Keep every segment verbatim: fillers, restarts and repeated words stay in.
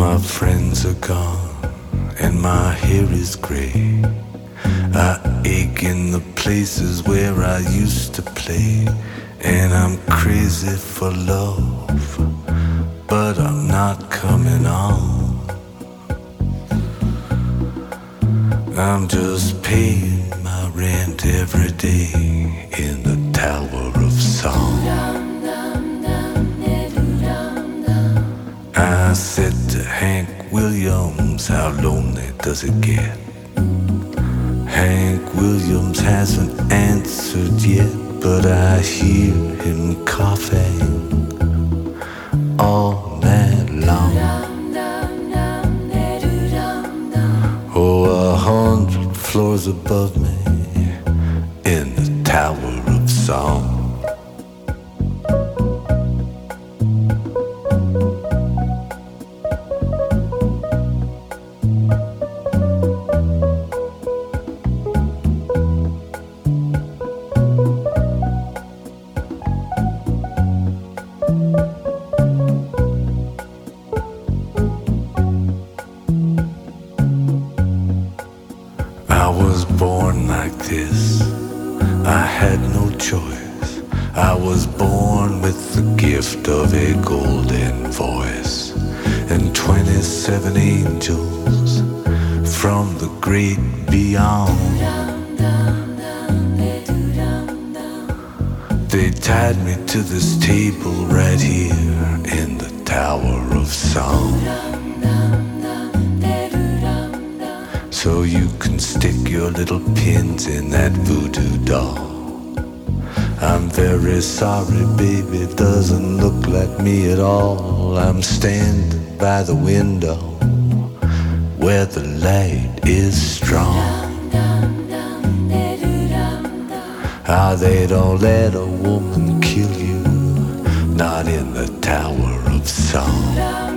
my friends are gone and my hair is gray. I ache in the places where I used to play. And I'm crazy for love, but I'm not coming on. I'm just paying my rent every day in the Tower of Song. I said to Hank Williams, how lonely does it get? Hank Williams hasn't answered yet, but I hear him coughing all night long. Oh, a hundred floors above me in the Tower of Song. I was born like this, I had no choice. I was born with the gift of a golden voice and twenty-seven angels from the great beyond. They tied me to this table right here in the Tower of Song, so you can stick your little pins in that voodoo doll. I'm very sorry, baby, it doesn't look like me at all. I'm standing by the window where the light is strong. Ah, they don't let a woman kill you, not in the Tower of Song.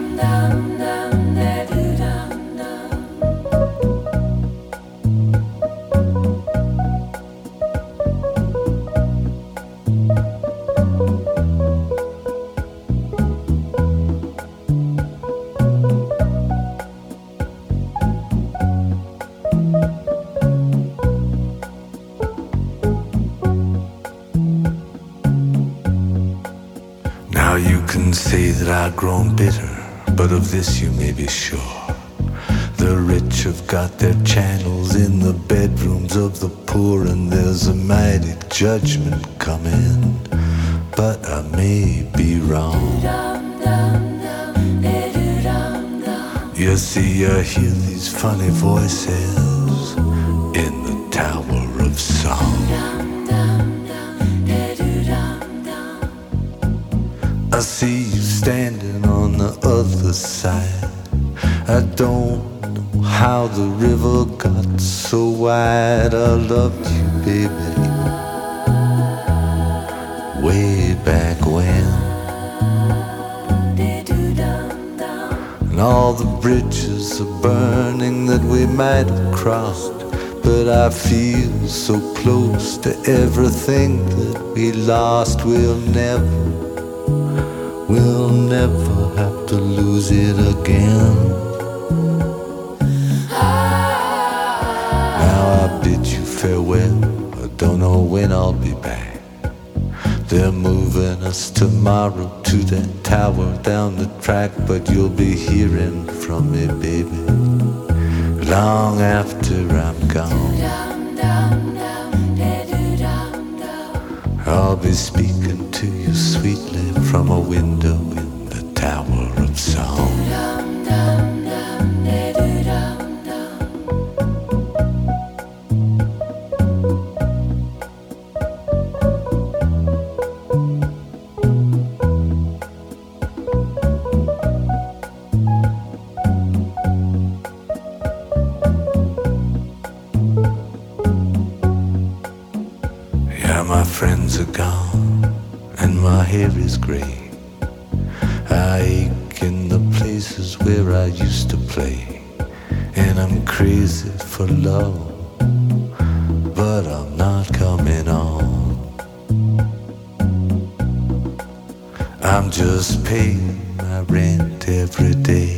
Now you can say that I've grown bitter, but of this you may be sure. The rich have got their channels in the bedrooms of the poor, and there's a mighty judgment coming, but I may be wrong. You see, I hear these funny voices in the Tower of Song. I see you standing on the other side. I don't know how the river got so wide. I loved you, baby, way back when. And all the bridges are burning that we might have crossed, but I feel so close to everything that we lost. We'll never We'll never have to lose it again. Now I bid you farewell, I don't know when I'll be back. They're moving us tomorrow to that tower down the track, but you'll be hearing from me, baby, long after I'm gone. I'll be speaking to you sweetly from a window in the Tower of Song. Yeah, my friends are gone and my hair is grey. I ache in the places where I used to play, and I'm crazy for love, but I'm not coming on. I'm just paying my rent every day